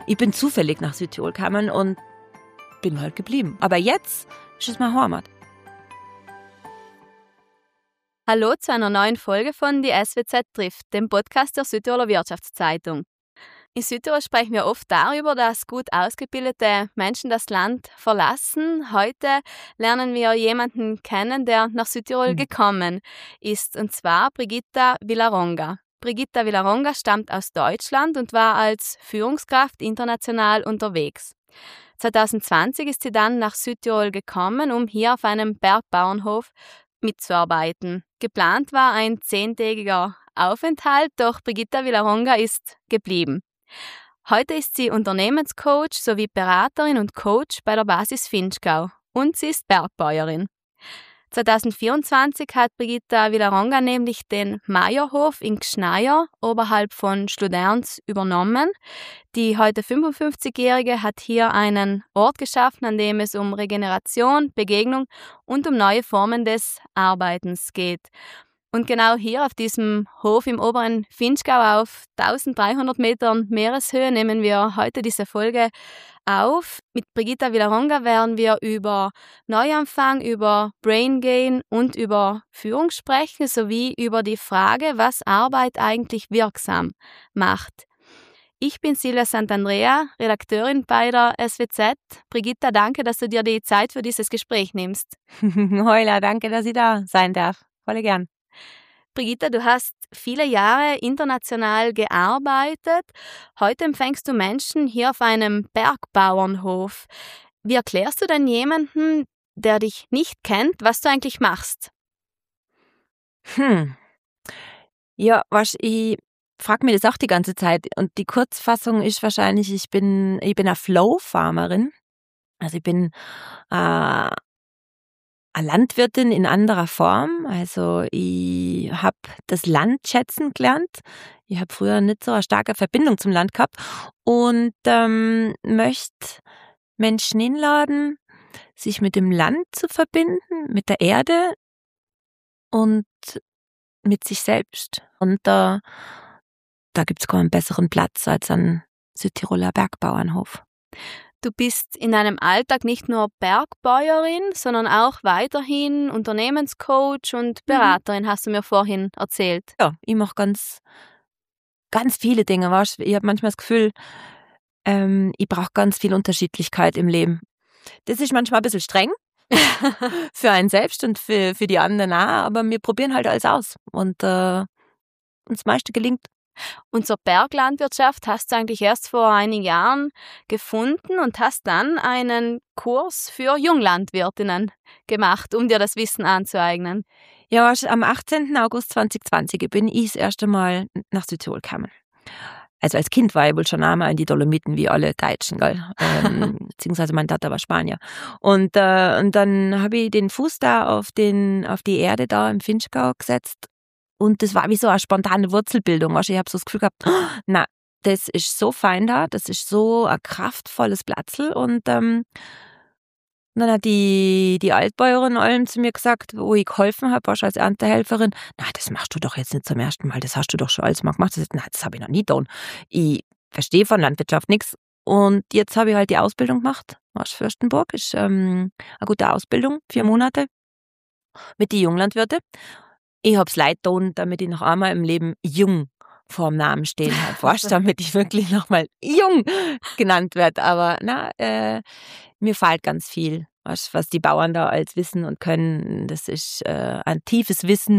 Ich bin zufällig nach Südtirol gekommen und bin halt geblieben. Aber jetzt ist es meine Heimat. Hallo zu einer neuen Folge von Die SWZ trifft, dem Podcast der Südtiroler Wirtschaftszeitung. In Südtirol sprechen wir oft darüber, dass gut ausgebildete Menschen das Land verlassen. Heute lernen wir jemanden kennen, der nach Südtirol gekommen ist, und zwar Brigitta Villaronga. Brigitta Villaronga stammt aus Deutschland und war als Führungskraft international unterwegs. 2020 ist sie dann nach Südtirol gekommen, um hier auf einem Bergbauernhof mitzuarbeiten. Geplant war ein 10-tägiger Aufenthalt, doch Brigitta Villaronga ist geblieben. Heute ist sie Unternehmenscoach sowie Beraterin und Coach bei der Basis Vinschgau und sie ist Bergbäuerin. 2024 hat Brigitta Villaronga nämlich den Meierhof in Gschneier oberhalb von Schluderns übernommen. Die heute 55-Jährige hat hier einen Ort geschaffen, an dem es um Regeneration, Begegnung und um neue Formen des Arbeitens geht. Und genau hier auf diesem Hof im oberen Vinschgau auf 1300 Metern Meereshöhe nehmen wir heute diese Folge auf. Mit Brigitta Villaronga werden wir über Neuanfang, über Brain Gain und über Führung sprechen, sowie über die Frage, was Arbeit eigentlich wirksam macht. Ich bin Silvia Sant'Andrea, Redakteurin bei der SWZ. Brigitta, danke, dass du dir die Zeit für dieses Gespräch nimmst. Heula, danke, dass ich da sein darf. Voll gern. Brigitta, du hast viele Jahre international gearbeitet. Heute empfängst du Menschen hier auf einem Bergbauernhof. Wie erklärst du denn jemanden, der dich nicht kennt, was du eigentlich machst? Ja, ich frage mich das auch die ganze Zeit. Und die Kurzfassung ist wahrscheinlich, ich bin eine Flow-Farmerin. Also ich bin eine Landwirtin in anderer Form. Also ich habe das Land schätzen gelernt. Ich habe früher nicht so eine starke Verbindung zum Land gehabt und möchte Menschen einladen, sich mit dem Land zu verbinden, mit der Erde und mit sich selbst. Und da gibt es keinen besseren Platz als ein Südtiroler Bergbauernhof. Du bist in deinem Alltag nicht nur Bergbäuerin, sondern auch weiterhin Unternehmenscoach und Beraterin, hast du mir vorhin erzählt. Ja, ich mache ganz, ganz viele Dinge. Weißt? Ich habe manchmal das Gefühl, ich brauche ganz viel Unterschiedlichkeit im Leben. Das ist manchmal ein bisschen streng für einen selbst und für die anderen auch, aber wir probieren halt alles aus und uns das meiste gelingt. Und zur Berglandwirtschaft hast du eigentlich erst vor einigen Jahren gefunden und hast dann einen Kurs für Junglandwirtinnen gemacht, um dir das Wissen anzueignen. Ja, am 18. August 2020 bin ich das erste Mal nach Südtirol gekommen. Also als Kind war ich wohl schon einmal in die Dolomiten wie alle Deutschen, gell? Beziehungsweise mein Vater war Spanier. Und dann habe ich den Fuß da auf die Erde da im Vinschgau gesetzt. Und das war wie so eine spontane Wurzelbildung. Ich habe so das Gefühl gehabt, na, das ist so fein da, das ist so ein kraftvolles Platzl. Und dann hat die Altbäuerin allem zu mir gesagt, wo ich geholfen habe, warst als Erntehelferin, na, das machst du doch jetzt nicht zum ersten Mal, das hast du doch schon alles mal gemacht. Das habe ich noch nie getan. Ich verstehe von Landwirtschaft nichts. Und jetzt habe ich halt die Ausbildung gemacht. Fürstenburg ist eine gute Ausbildung, 4 Monate mit den Junglandwirten. Ich hab's leid getan, damit ich noch einmal im Leben jung vor dem Namen stehen habe, damit ich wirklich nochmal jung genannt werde. Aber mir fehlt ganz viel, was die Bauern da alles wissen und können. Das ist ein tiefes Wissen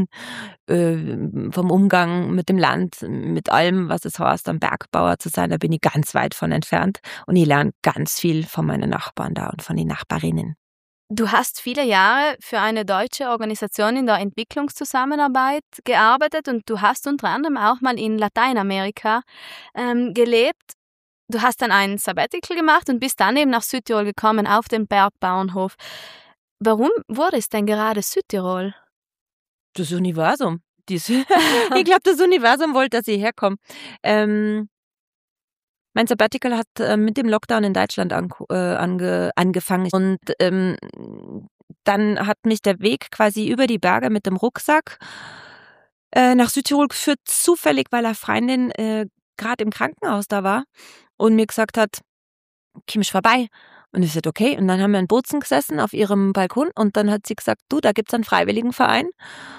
vom Umgang mit dem Land, mit allem, was es heißt, ein Bergbauer zu sein. Da bin ich ganz weit von entfernt und ich lerne ganz viel von meinen Nachbarn da und von den Nachbarinnen. Du hast viele Jahre für eine deutsche Organisation in der Entwicklungszusammenarbeit gearbeitet und du hast unter anderem auch mal in Lateinamerika gelebt. Du hast dann ein Sabbatical gemacht und bist dann eben nach Südtirol gekommen, auf den Bergbauernhof. Warum wurde es denn gerade Südtirol? Das Universum. Ich glaube, das Universum wollte, dass ich herkomme. Mein Sabbatical hat mit dem Lockdown in Deutschland angefangen und dann hat mich der Weg quasi über die Berge mit dem Rucksack nach Südtirol geführt, zufällig, weil eine Freundin gerade im Krankenhaus da war und mir gesagt hat, kommst vorbei? Und ich sagte, okay. Und dann haben wir in Bozen gesessen auf ihrem Balkon und dann hat sie gesagt, du, da gibt's einen Freiwilligenverein.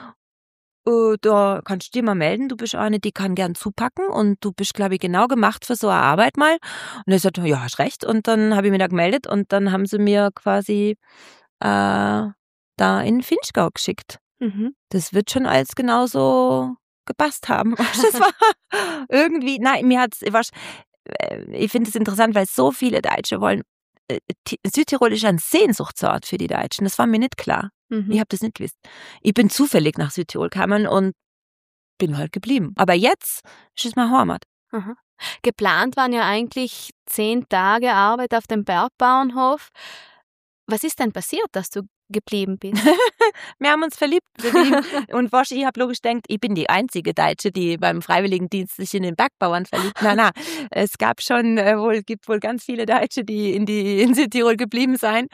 Da kannst du dich mal melden, du bist eine, die kann gern zupacken und du bist, glaube ich, genau gemacht für so eine Arbeit mal. Und ich sagte, ja, hast recht. Und dann habe ich mich da gemeldet und dann haben sie mir quasi da in Vinschgau geschickt. Das wird schon alles genauso gepasst haben. Das war irgendwie, nein, ich finde es interessant, weil so viele Deutsche wollen, Südtirol ist ein Sehnsuchtsort für die Deutschen, das war mir nicht klar. Ich habe das nicht gewusst. Ich bin zufällig nach Südtirol gekommen und bin halt geblieben. Aber jetzt ist es meine Heimat. Geplant waren ja eigentlich 10 Tage Arbeit auf dem Bergbauernhof. Was ist denn passiert, dass du geblieben bist? Wir haben uns verliebt. Und ich habe logisch gedacht, ich bin die einzige Deutsche, die beim Freiwilligendienst sich in den Bergbauern verliebt. Nein, es gab schon gibt wohl ganz viele Deutsche, die in Südtirol geblieben sein.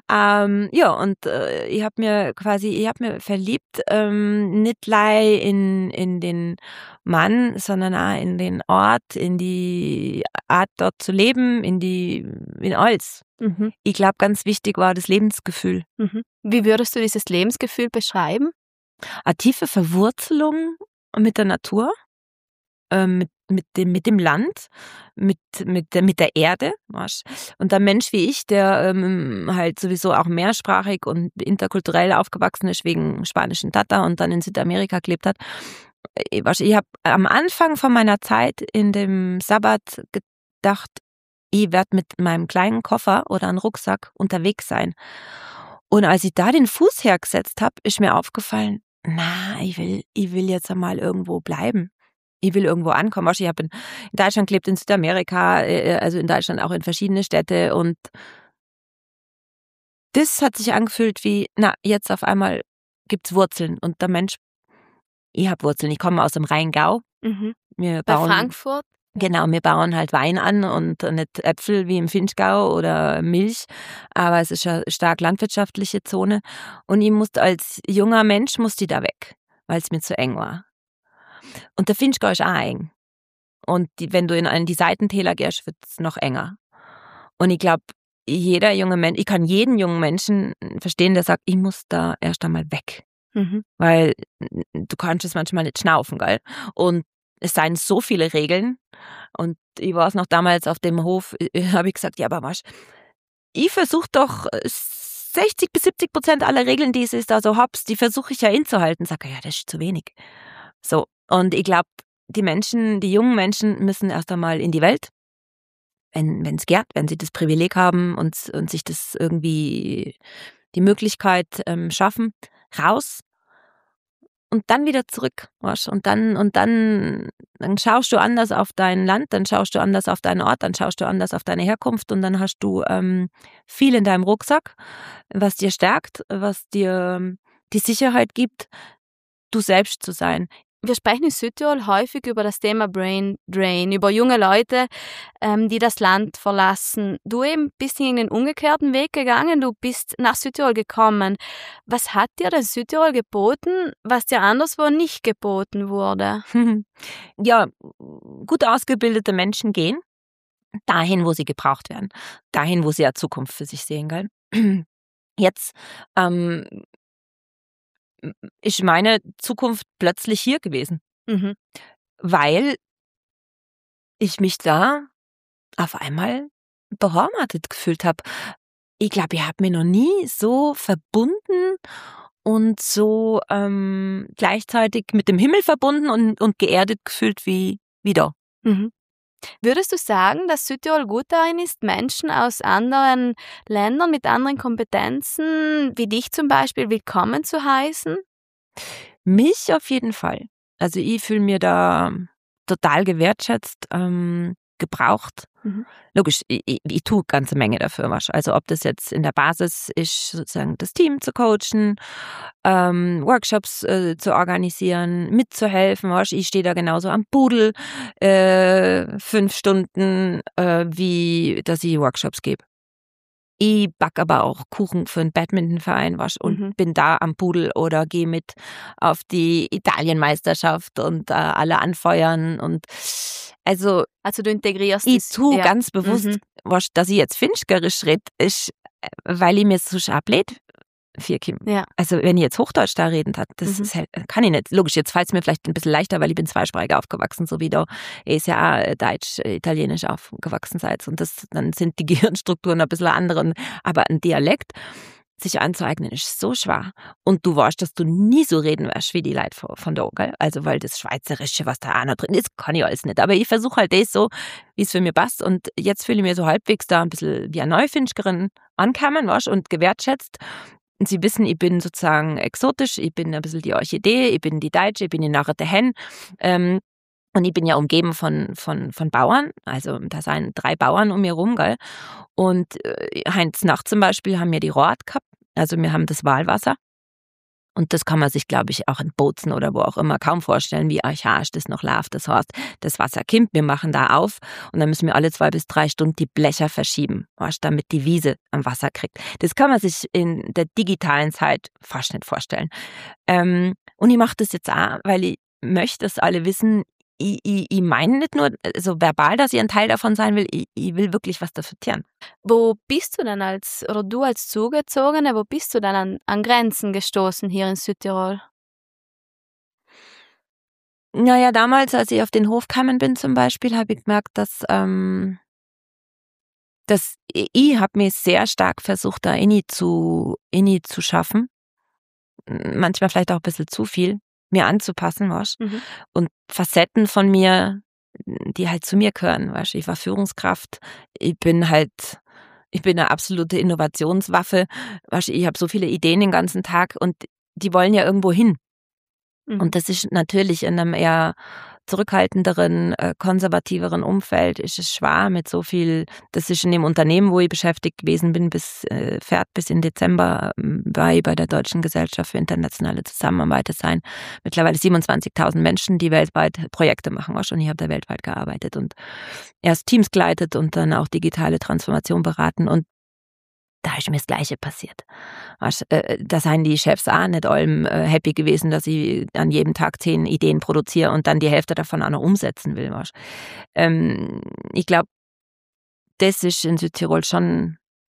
Ich habe mir verliebt, nicht lei in den Mann, sondern auch in den Ort, in die Art dort zu leben, in alles. Ich glaube, ganz wichtig war das Lebensgefühl. Wie würdest du dieses Lebensgefühl beschreiben? Eine tiefe Verwurzelung mit der Natur, mit dem Land, mit der Erde. Und ein Mensch wie ich, der halt sowieso auch mehrsprachig und interkulturell aufgewachsen ist wegen spanischen Tata und dann in Südamerika gelebt hat. Ich habe am Anfang von meiner Zeit in dem Sabbat gedacht, ich werde mit meinem kleinen Koffer oder einem Rucksack unterwegs sein. Und als ich da den Fuß hergesetzt habe, ist mir aufgefallen, ich will jetzt einmal irgendwo bleiben. Ich will irgendwo ankommen. Ich habe in Deutschland gelebt, in Südamerika, also in Deutschland auch in verschiedene Städte. Und das hat sich angefühlt wie, jetzt auf einmal gibt's Wurzeln. Und der Mensch, ich habe Wurzeln. Ich komme aus dem Rheingau. Bei Frankfurt? Genau, wir bauen halt Wein an und nicht Äpfel wie im Vinschgau oder Milch, aber es ist eine stark landwirtschaftliche Zone und ich musste als junger Mensch da weg, weil es mir zu eng war. Und der Vinschgau ist auch eng. Und wenn du in die Seitentäler gehst, wird es noch enger. Und ich glaube, jeder junge Mensch, ich kann jeden jungen Menschen verstehen, der sagt, ich muss da erst einmal weg. Weil du kannst es manchmal nicht schnaufen, gell? Und es seien so viele Regeln. Und ich weiß noch damals auf dem Hof, habe ich gesagt, ja, aber was? Ich versuche doch 60-70% aller Regeln, die es da so hab's, die versuche ich ja einzuhalten. Sag ja, das ist zu wenig. So. Und ich glaube, die jungen Menschen müssen erst einmal in die Welt, wenn es geht, wenn sie das Privileg haben und sich das irgendwie die Möglichkeit schaffen, raus. Und dann wieder zurück, weißt? Und dann schaust du anders auf dein Land, dann schaust du anders auf deinen Ort, dann schaust du anders auf deine Herkunft und dann hast du viel in deinem Rucksack, was dir stärkt, was dir die Sicherheit gibt, du selbst zu sein. Wir sprechen in Südtirol häufig über das Thema Brain Drain, über junge Leute, die das Land verlassen. Du eben bist in den umgekehrten Weg gegangen, du bist nach Südtirol gekommen. Was hat dir denn Südtirol geboten, was dir anderswo nicht geboten wurde? Ja, gut ausgebildete Menschen gehen dahin, wo sie gebraucht werden, dahin, wo sie eine Zukunft für sich sehen, gell? Jetzt ist meine Zukunft plötzlich hier gewesen, weil ich mich da auf einmal beheimatet gefühlt habe. Ich glaube, ich habe mich noch nie so verbunden und so gleichzeitig mit dem Himmel verbunden und geerdet gefühlt wie da. Würdest du sagen, dass Südtirol gut darin ist, Menschen aus anderen Ländern mit anderen Kompetenzen, wie dich zum Beispiel, willkommen zu heißen? Mich auf jeden Fall. Also ich fühle mir da total gewertschätzt, gebraucht. Logisch, ich tue eine ganze Menge dafür. Also ob das jetzt in der Basis ist, sozusagen das Team zu coachen, Workshops zu organisieren, mitzuhelfen. Ich stehe da genauso am Pudel 5 Stunden, wie dass ich Workshops gebe. Ich backe aber auch Kuchen für einen Badmintonverein und bin da am Pudel oder gehe mit auf die Italienmeisterschaft und alle anfeuern. Und also du integrierst ich das. tue ganz bewusst, dass ich jetzt finchgerisch rede, ist, weil ich mir so ablehnt. Ja. Also wenn ich jetzt Hochdeutsch da reden hat, das ist halt, kann ich nicht. Logisch, jetzt fällt es mir vielleicht ein bisschen leichter, weil ich bin zweisprachig aufgewachsen, so wie da ist ja auch Deutsch, Italienisch aufgewachsen seid. Und dann sind die Gehirnstrukturen ein bisschen andere. Aber ein Dialekt sich anzueignen ist so schwer. Und du weißt, dass du nie so reden wirst wie die Leute von da, gell? Also weil das Schweizerische, was da auch noch drin ist, kann ich alles nicht. Aber ich versuche halt das so, wie es für mich passt. Und jetzt fühle ich mir so halbwegs da ein bisschen wie eine Neufinchgerin ankommen, weißt, und gewertschätzt. Sie wissen, ich bin sozusagen exotisch, ich bin ein bisschen die Orchidee, ich bin die Deutsche, ich bin die narrete Hen. Und ich bin ja umgeben von Bauern, also da sind 3 Bauern um mir rum, gell. Und Heinz Nacht zum Beispiel haben wir die Rohrt gehabt, also wir haben das Walwasser. Und das kann man sich, glaube ich, auch in Bozen oder wo auch immer kaum vorstellen, wie archaisch das noch läuft. Das heißt, das Wasser kommt, wir machen da auf und dann müssen wir alle 2 bis 3 Stunden die Blecher verschieben, damit die Wiese am Wasser kriegt. Das kann man sich in der digitalen Zeit fast nicht vorstellen. Und ich mache das jetzt auch, weil ich möchte, dass alle wissen, ich meine nicht nur so verbal, dass ich ein Teil davon sein will, ich will wirklich was dafür tun. Wo bist du denn du als Zugezogene, wo bist du denn an Grenzen gestoßen hier in Südtirol? Naja, damals, als ich auf den Hof gekommen bin zum Beispiel, habe ich gemerkt, dass ich habe mir sehr stark versucht, da inni zu schaffen. Manchmal vielleicht auch ein bisschen zu viel, mir anzupassen, weißt. Und Facetten von mir, die halt zu mir gehören, weißt. Ich war Führungskraft, ich bin eine absolute Innovationswaffe, weißt. Ich habe so viele Ideen den ganzen Tag und die wollen ja irgendwo hin. Und das ist natürlich in einem eher zurückhaltenderen, konservativeren Umfeld ist es schwer mit so viel. Das ist in dem Unternehmen, wo ich beschäftigt gewesen bin, bis in Dezember war ich bei der Deutschen Gesellschaft für internationale Zusammenarbeit. Es seien mittlerweile 27.000 Menschen, die weltweit Projekte machen. Und ich habe da weltweit gearbeitet und erst Teams geleitet und dann auch digitale Transformation beraten. Und da ist mir das Gleiche passiert. Da seien die Chefs auch nicht allem happy gewesen, dass ich an jedem Tag 10 Ideen produziere und dann die Hälfte davon auch noch umsetzen will. Ich glaube, das ist in Südtirol schon.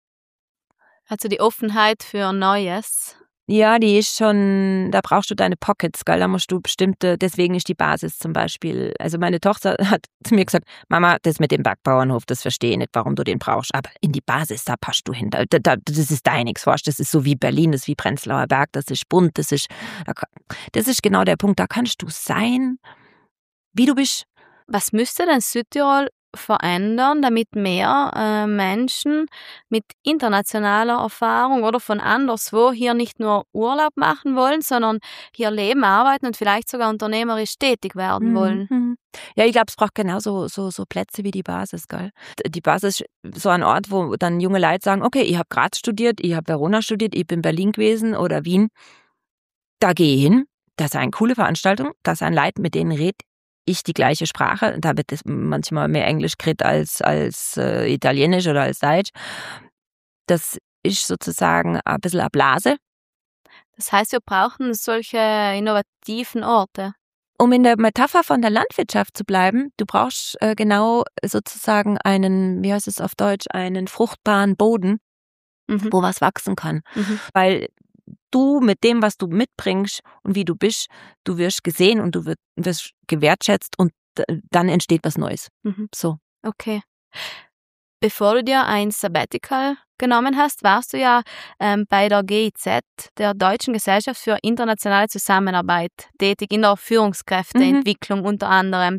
Also die Offenheit für Neues. Ja, die ist schon, da brauchst du deine Pockets, gell? Da musst du deswegen ist die Basis zum Beispiel. Also meine Tochter hat zu mir gesagt, Mama, das mit dem Bergbauernhof, das verstehe ich nicht, warum du den brauchst. Aber in die Basis, da passt du hin. Das ist deiniges, weißt du? Das ist so wie Berlin, das ist wie Prenzlauer Berg, das ist bunt, das ist genau der Punkt. Da kannst du sein, wie du bist. Was müsste denn Südtirol verändern, damit mehr Menschen mit internationaler Erfahrung oder von anderswo hier nicht nur Urlaub machen wollen, sondern hier leben, arbeiten und vielleicht sogar unternehmerisch tätig werden wollen? Ja, ich glaube, es braucht genauso so Plätze wie die Basis, gell? Die Basis ist so ein Ort, wo dann junge Leute sagen, okay, ich habe Graz studiert, ich habe Verona studiert, ich bin Berlin gewesen oder Wien. Da gehe ich hin, das ist eine coole Veranstaltung, das sind Leute, mit denen redet ich die gleiche Sprache. Da wird es manchmal mehr Englisch geredet als Italienisch oder als Deutsch. Das ist sozusagen ein bisschen eine Blase. Das heißt, wir brauchen solche innovativen Orte. Um in der Metapher von der Landwirtschaft zu bleiben, du brauchst genau sozusagen einen, wie heißt es auf Deutsch, einen fruchtbaren Boden, wo was wachsen kann. Weil du mit dem, was du mitbringst und wie du bist, du wirst gesehen und du wirst gewertschätzt und dann entsteht was Neues. So. Okay. Bevor du dir ein Sabbatical genommen hast, warst du ja bei der GIZ, der Deutschen Gesellschaft für internationale Zusammenarbeit, tätig in der Führungskräfteentwicklung unter anderem.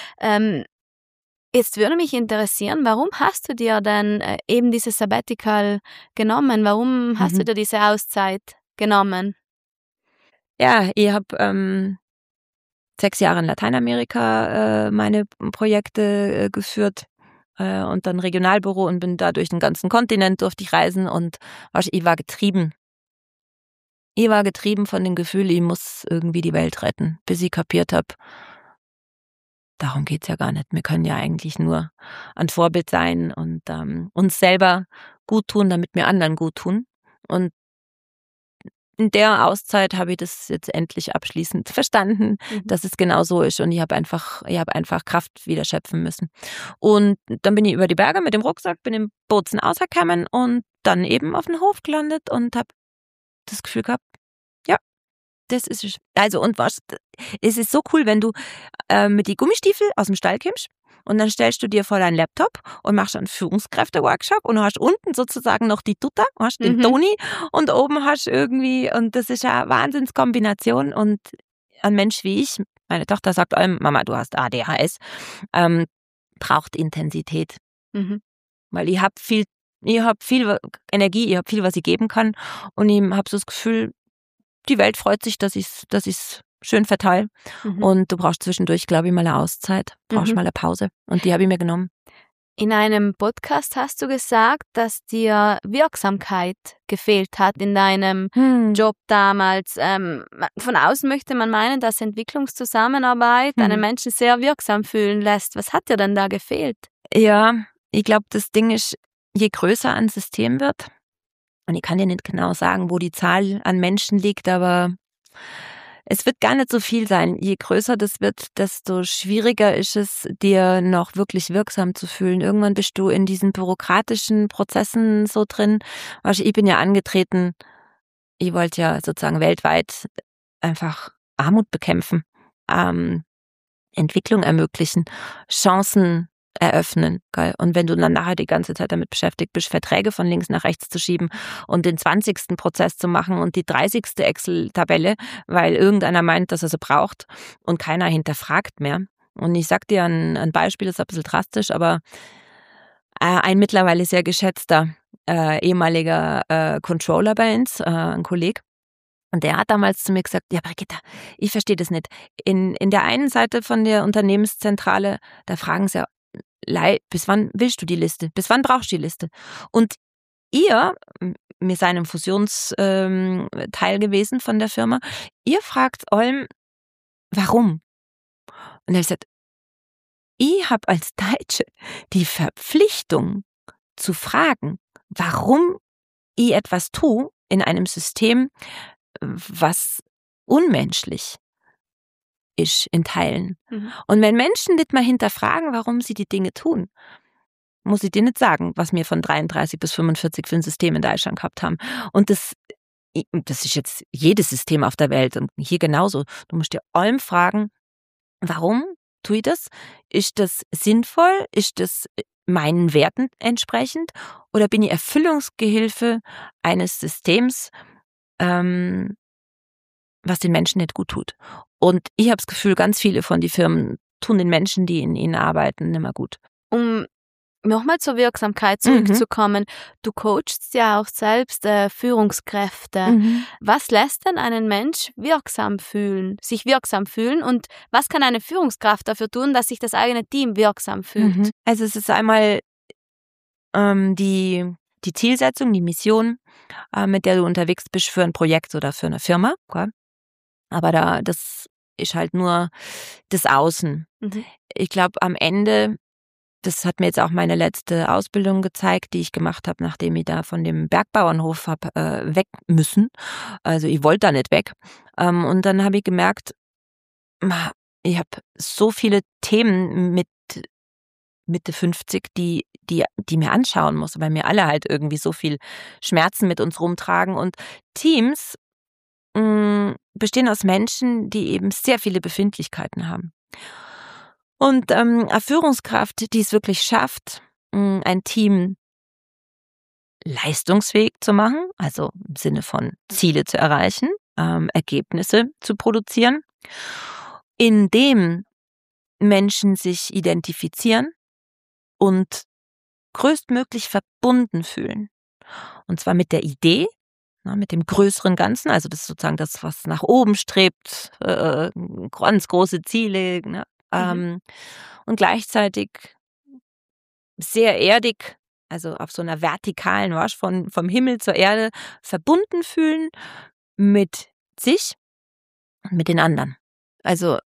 Jetzt würde mich interessieren, warum hast du dir denn eben dieses Sabbatical genommen? Warum hast du dir diese Auszeit genommen? Ja, ich habe 6 Jahre in Lateinamerika meine Projekte geführt und dann Regionalbüro und bin da durch den ganzen Kontinent durfte ich reisen und ich war getrieben. Ich war getrieben von dem Gefühl, ich muss irgendwie die Welt retten, bis ich kapiert habe, darum geht's ja gar nicht. Wir können ja eigentlich nur ein Vorbild sein und uns selber gut tun, damit wir anderen gut tun. Und in der Auszeit habe ich das jetzt endlich abschließend verstanden, dass es genau so ist. Und ich habe einfach Kraft wieder schöpfen müssen. Und dann bin ich über die Berge mit dem Rucksack, bin in Bozen rausgekommen und dann eben auf den Hof gelandet und habe das Gefühl gehabt, ja, das ist es. Also und was, es ist so cool, wenn du mit die Gummistiefel aus dem Stall kommst und dann stellst du dir vor deinen Laptop und machst einen Führungskräfte-Workshop und du hast unten sozusagen noch die Tutta, hast den Toni und oben hast irgendwie, und das ist eine Wahnsinnskombination. Und ein Mensch wie ich, meine Tochter sagt allem, Mama, du hast ADHS, braucht Intensität. Weil ich habe viel Energie, ich habe viel, was ich geben kann und ich habe so das Gefühl, die Welt freut sich, dass ich's schön verteile. Und du brauchst zwischendurch, glaube ich, mal eine Auszeit, brauchst mal eine Pause. Und die habe ich mir genommen. In einem Podcast hast du gesagt, dass dir Wirksamkeit gefehlt hat in deinem Job damals. Von außen möchte man meinen, dass Entwicklungszusammenarbeit einen Menschen sehr wirksam fühlen lässt. Was hat dir denn da gefehlt? Ja, ich glaube, das Ding ist, je größer ein System wird, und ich kann dir nicht genau sagen, wo die Zahl an Menschen liegt, aber es wird gar nicht so viel sein. Je größer das wird, desto schwieriger ist es, dir noch wirklich wirksam zu fühlen. Irgendwann bist du in diesen bürokratischen Prozessen so drin. Ich bin ja angetreten, ich wollte ja sozusagen weltweit einfach Armut bekämpfen, Entwicklung ermöglichen, Chancen eröffnen. Geil. Und wenn du dann nachher die ganze Zeit damit beschäftigt bist, Verträge von links nach rechts zu schieben und den 20. Prozess zu machen und die 30. Excel-Tabelle, weil irgendeiner meint, dass er sie braucht und keiner hinterfragt mehr. Und ich sag dir ein Beispiel, das ist ein bisschen drastisch, aber ein mittlerweile sehr geschätzter ehemaliger Controller bei uns, ein Kollege, und der hat damals zu mir gesagt, ja Brigitta, ich verstehe das nicht. In der einen Seite von der Unternehmenszentrale, da fragen sie ja, bis wann willst du die Liste? Bis wann brauchst du die Liste? Und ihr, wir seid im Fusionsteil gewesen von der Firma, ihr fragt Olm, warum? Und er hat gesagt, ich habe als Deutsche die Verpflichtung zu fragen, warum ich etwas tue in einem System, was unmenschlich ist in Teilen. Und wenn Menschen nicht mal hinterfragen, warum sie die Dinge tun, muss ich dir nicht sagen, was wir von 33 bis 45 für ein System in Deutschland gehabt haben. Und das ist jetzt jedes System auf der Welt und hier genauso. Du musst dir allem fragen, warum tue ich das? Ist das sinnvoll? Ist das meinen Werten entsprechend? Oder bin ich Erfüllungsgehilfe eines Systems, was den Menschen nicht gut tut? Und ich habe das Gefühl, ganz viele von den Firmen tun den Menschen, die in ihnen arbeiten, nicht mehr gut. Um nochmal zur Wirksamkeit zurückzukommen, du coachst ja auch selbst Führungskräfte. Was lässt denn einen Mensch sich wirksam fühlen und was kann eine Führungskraft dafür tun, dass sich das eigene Team wirksam fühlt? Also es ist einmal die Zielsetzung, die Mission, mit der du unterwegs bist für ein Projekt oder für eine Firma. Okay? Aber das ist halt nur das Außen. Ich glaube, am Ende, das hat mir jetzt auch meine letzte Ausbildung gezeigt, die ich gemacht habe, nachdem ich da von dem Bergbauernhof habe weg müssen. Also ich wollte da nicht weg. Und dann habe ich gemerkt, ich habe so viele Themen mit Mitte 50, die mir anschauen muss, weil wir alle halt irgendwie so viel Schmerzen mit uns rumtragen. Und Teams bestehen aus Menschen, die eben sehr viele Befindlichkeiten haben. Und eine Führungskraft, die es wirklich schafft, ein Team leistungsfähig zu machen, also im Sinne von Ziele zu erreichen, Ergebnisse zu produzieren, indem Menschen sich identifizieren und größtmöglich verbunden fühlen. Und zwar mit der Idee, mit dem größeren Ganzen, also das ist sozusagen das, was nach oben strebt, ganz große Ziele, und gleichzeitig sehr erdig, also auf so einer vertikalen, vom Himmel zur Erde verbunden fühlen mit sich und mit den anderen. Also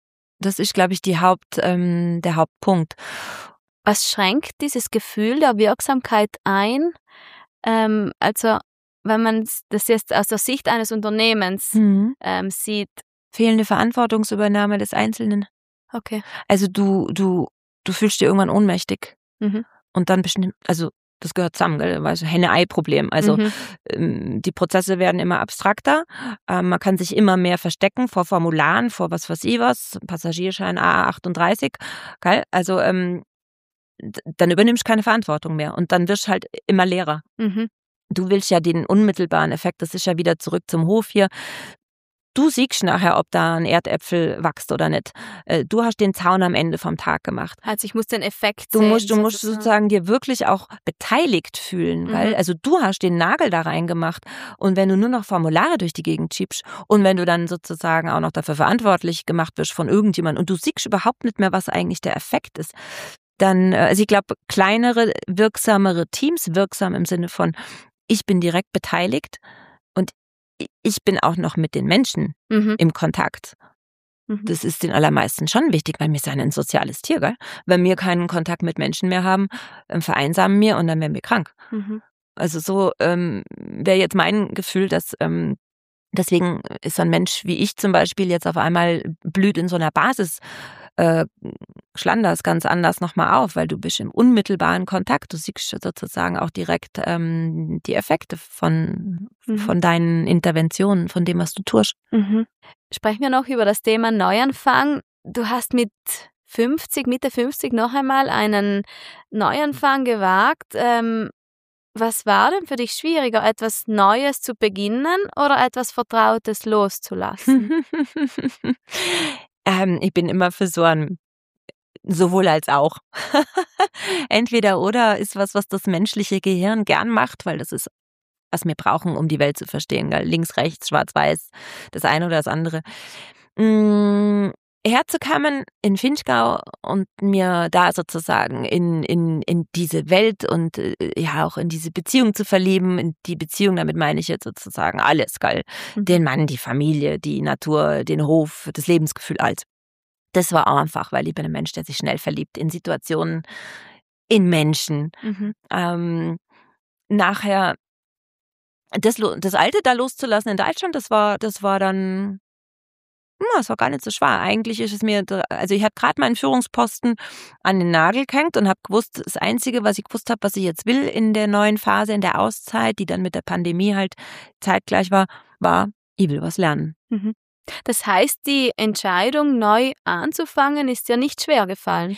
Das ist, glaube ich, der Hauptpunkt. Was schränkt dieses Gefühl der Wirksamkeit ein? Also wenn man das jetzt aus der Sicht eines Unternehmens sieht. Fehlende Verantwortungsübernahme des Einzelnen. Okay. Also du fühlst dich irgendwann ohnmächtig. Und dann also das gehört zusammen, gell? Also Henne-Ei-Problem. Also die Prozesse werden immer abstrakter. Man kann sich immer mehr verstecken vor Formularen, vor was weiß ich was, Passagierschein A38, gell? Also dann übernimmst du keine Verantwortung mehr und dann wirst du halt immer leerer. Du willst ja den unmittelbaren Effekt, das ist ja wieder zurück zum Hof hier. Du siehst nachher, ob da ein Erdäpfel wächst oder nicht. Du hast den Zaun am Ende vom Tag gemacht. Also ich muss den Effekt sehen. Du musst sozusagen dir wirklich auch beteiligt fühlen. Weil, also du hast den Nagel da reingemacht und wenn du nur noch Formulare durch die Gegend schiebst und wenn du dann sozusagen auch noch dafür verantwortlich gemacht wirst von irgendjemandem und du siehst überhaupt nicht mehr, was eigentlich der Effekt ist, dann, also ich glaube, kleinere, wirksamere Teams, wirksam im Sinne von, ich bin direkt beteiligt und ich bin auch noch mit den Menschen im Kontakt. Das ist den allermeisten schon wichtig, weil wir sind ein soziales Tier, gell? Wenn wir keinen Kontakt mit Menschen mehr haben, vereinsamen wir und dann werden wir krank. Also so wäre jetzt mein Gefühl, dass deswegen ist so ein Mensch wie ich zum Beispiel jetzt auf einmal blüht in so einer Basis Schlanders ganz anders nochmal auf, weil du bist im unmittelbaren Kontakt. Du siehst sozusagen auch direkt die Effekte von deinen Interventionen, von dem, was du tust. Sprechen wir noch über das Thema Neuanfang. Du hast Mitte 50 noch einmal einen Neuanfang gewagt. Was war denn für dich schwieriger, etwas Neues zu beginnen oder etwas Vertrautes loszulassen? Ich bin immer für so ein sowohl als auch. Entweder oder ist was das menschliche Gehirn gern macht, weil das ist, was wir brauchen, um die Welt zu verstehen. Gell? Links, rechts, schwarz, weiß, das eine oder das andere. Herzukommen in Vinchgau und mir da sozusagen in diese Welt und ja auch in diese Beziehung zu verlieben. In die Beziehung, damit meine ich jetzt sozusagen alles, gell? Den Mann, die Familie, die Natur, den Hof, das Lebensgefühl, alles. Das war auch einfach, weil ich bin ein Mensch, der sich schnell verliebt in Situationen, in Menschen. Nachher das Alte da loszulassen in Deutschland, das war dann es war gar nicht so schwer. Eigentlich ist es mir, also ich habe gerade meinen Führungsposten an den Nagel gehängt und habe gewusst, das Einzige, was ich gewusst habe, was ich jetzt will in der neuen Phase, in der Auszeit, die dann mit der Pandemie halt zeitgleich war, ich will was lernen. Das heißt, die Entscheidung, neu anzufangen, ist dir nicht schwer gefallen?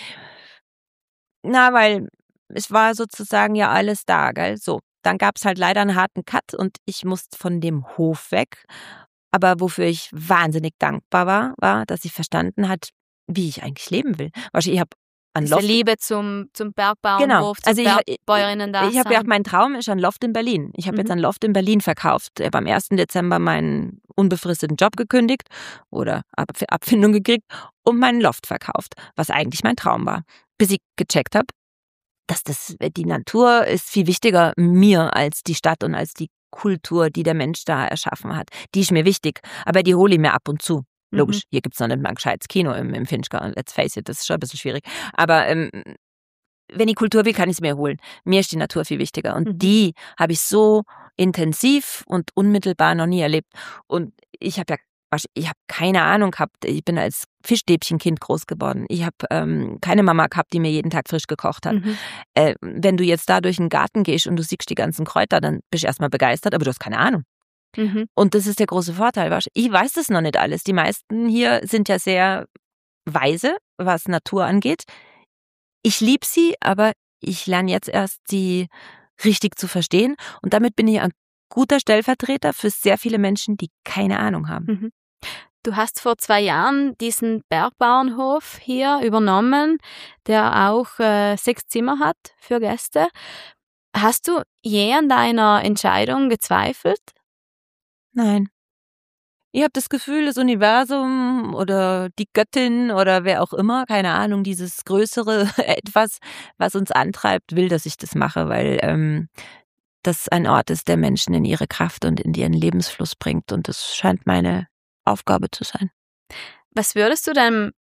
Na, weil es war sozusagen ja alles da, gell? So, dann gab es halt leider einen harten Cut und ich musste von dem Hof weg. Aber wofür ich wahnsinnig dankbar war, dass sie verstanden hat, wie ich eigentlich leben will. Ich habe Diese Liebe zum Bergbauernhof, genau. zum Bergbäuerinnen-Dasein. Ich habe gedacht, mein Traum ist ein Loft in Berlin. Ich habe jetzt ein Loft in Berlin verkauft. Ich habe am 1. Dezember meinen unbefristeten Job gekündigt oder Abfindung gekriegt und meinen Loft verkauft, was eigentlich mein Traum war. Bis ich gecheckt habe, dass die Natur ist viel wichtiger mir als die Stadt und als die Kultur, die der Mensch da erschaffen hat. Die ist mir wichtig, aber die hole ich mir ab und zu. Logisch, hier gibt es noch nicht mal ein gescheites Kino im Vinchgau. Let's face it, das ist schon ein bisschen schwierig. Aber wenn ich Kultur will, kann ich es mir holen. Mir ist die Natur viel wichtiger. Und die habe ich so intensiv und unmittelbar noch nie erlebt. Und ich habe keine Ahnung gehabt. Ich bin als Fischstäbchenkind groß geworden. Ich habe keine Mama gehabt, die mir jeden Tag frisch gekocht hat. Wenn du jetzt da durch den Garten gehst und du siehst die ganzen Kräuter, dann bist du erstmal begeistert, aber du hast keine Ahnung. Und das ist der große Vorteil. Ich weiß das noch nicht alles. Die meisten hier sind ja sehr weise, was Natur angeht. Ich liebe sie, aber ich lerne jetzt erst, sie richtig zu verstehen. Und damit bin ich ein guter Stellvertreter für sehr viele Menschen, die keine Ahnung haben. Du hast vor 2 Jahren diesen Bergbauernhof hier übernommen, der auch 6 Zimmer hat für Gäste. Hast du je an deiner Entscheidung gezweifelt? Nein. Ich habe das Gefühl, das Universum oder die Göttin oder wer auch immer, keine Ahnung, dieses größere Etwas, was uns antreibt, will, dass ich das mache, weil das ein Ort ist, der Menschen in ihre Kraft und in ihren Lebensfluss bringt. Und das scheint meine Aufgabe zu sein. Was würdest du deinem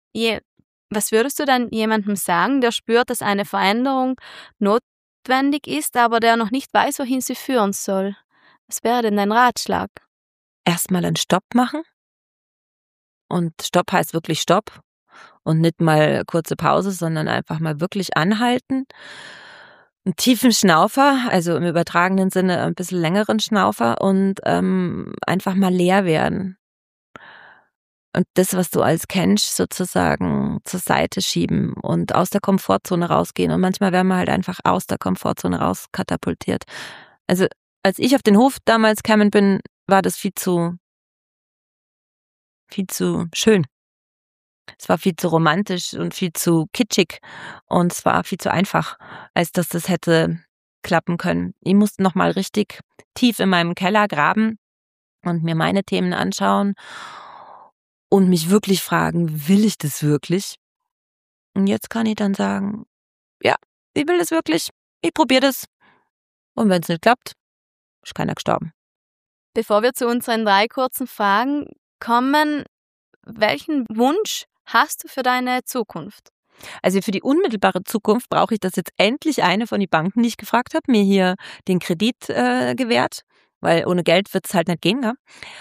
Was würdest du dann jemandem sagen, der spürt, dass eine Veränderung notwendig ist, aber der noch nicht weiß, wohin sie führen soll? Was wäre denn dein Ratschlag? Erstmal einen Stopp machen. Und Stopp heißt wirklich Stopp. Und nicht mal kurze Pause, sondern einfach mal wirklich anhalten. Einen tiefen Schnaufer, also im übertragenen Sinne ein bisschen längeren Schnaufer und einfach mal leer werden. Und das, was du als kennst, sozusagen zur Seite schieben und aus der Komfortzone rausgehen. Und manchmal werden wir halt einfach aus der Komfortzone rauskatapultiert. Also als ich auf den Hof damals gekommen bin, war das viel zu schön. Es war viel zu romantisch und viel zu kitschig und es war viel zu einfach, als dass das hätte klappen können. Ich musste nochmal richtig tief in meinem Keller graben und mir meine Themen anschauen und mich wirklich fragen, will ich das wirklich? Und jetzt kann ich dann sagen, ja, ich will das wirklich, ich probiere das. Und wenn es nicht klappt, ist keiner gestorben. Bevor wir zu unseren 3 kurzen Fragen kommen, welchen Wunsch hast du für deine Zukunft? Also für die unmittelbare Zukunft brauche ich, dass jetzt endlich eine von den Banken, die ich gefragt habe, mir hier den Kredit gewährt, weil ohne Geld wird es halt nicht gehen. Ja?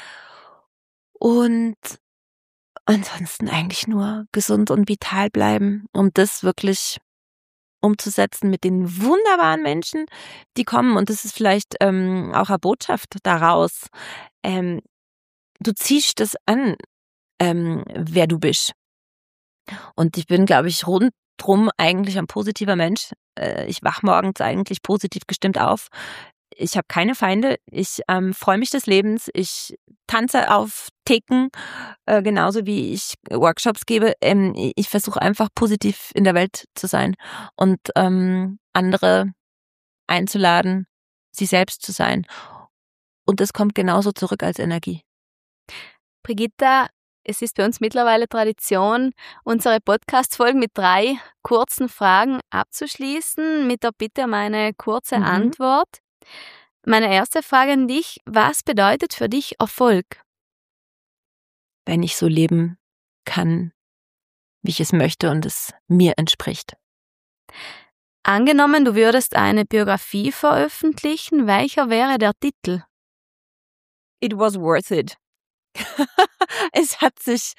Und ansonsten eigentlich nur gesund und vital bleiben, um das wirklich umzusetzen mit den wunderbaren Menschen, die kommen. Und das ist vielleicht auch eine Botschaft daraus. Du ziehst das an, wer du bist. Und ich bin, glaube ich, rundrum eigentlich ein positiver Mensch. Ich wach morgens eigentlich positiv gestimmt auf. Ich habe keine Feinde. Ich freue mich des Lebens. Ich tanze auf Theken, genauso wie ich Workshops gebe. Ich versuche einfach positiv in der Welt zu sein und andere einzuladen, sie selbst zu sein. Und das kommt genauso zurück als Energie. Brigitta, es ist bei uns mittlerweile Tradition, unsere Podcast-Folgen mit 3 kurzen Fragen abzuschließen, mit der Bitte um eine kurze Antwort. Meine erste Frage an dich, was bedeutet für dich Erfolg? Wenn ich so leben kann, wie ich es möchte und es mir entspricht. Angenommen, du würdest eine Biografie veröffentlichen, welcher wäre der Titel? It was worth it. Es hat sich,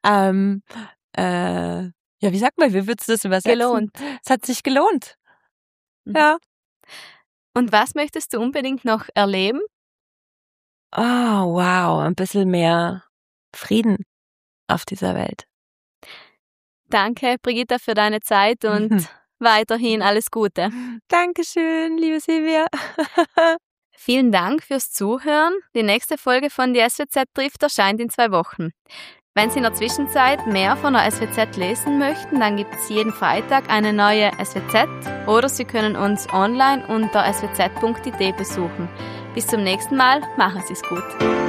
wie sagt man, wie würdest du das übersetzen? Gelohnt. Es hat sich gelohnt. Ja. Und was möchtest du unbedingt noch erleben? Oh, wow, ein bisschen mehr Frieden auf dieser Welt. Danke, Brigitta, für deine Zeit und weiterhin alles Gute. Dankeschön, liebe Silvia. Vielen Dank fürs Zuhören. Die nächste Folge von Die SWZ trifft erscheint in 2 Wochen. Wenn Sie in der Zwischenzeit mehr von der SWZ lesen möchten, dann gibt es jeden Freitag eine neue SWZ oder Sie können uns online unter swz.it besuchen. Bis zum nächsten Mal, machen Sie es gut.